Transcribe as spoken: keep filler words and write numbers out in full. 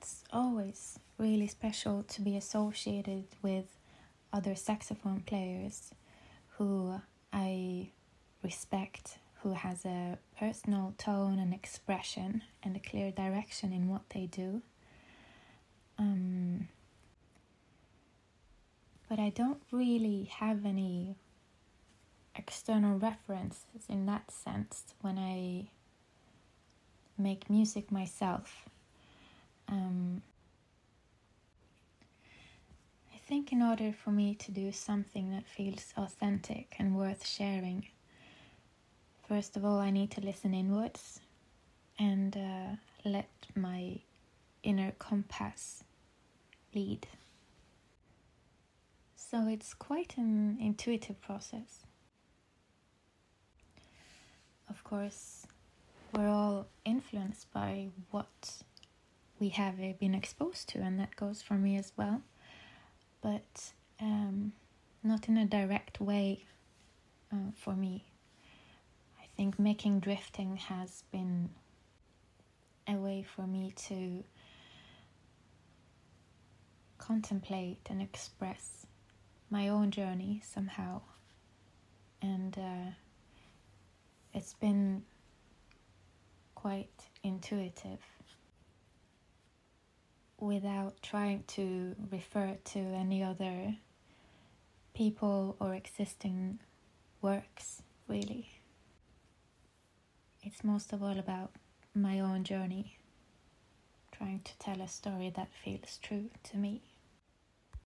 it's always really special to be associated with other saxophone players who I respect, who has a personal tone and expression and a clear direction in what they do. Um, but I don't really have any external references in that sense when I make music myself. Um, I think in order for me to do something that feels authentic and worth sharing, first of all, I need to listen inwards and uh, let my inner compass lead. So it's quite an intuitive process. Of course, we're all influenced by what we have been exposed to, and that goes for me as well, but um, not in a direct way uh, for me. I think making drifting has been a way for me to contemplate and express my own journey somehow, and uh, it's been quite intuitive without trying to refer to any other people or existing works, really. It's most of all about my own journey, trying to tell a story that feels true to me.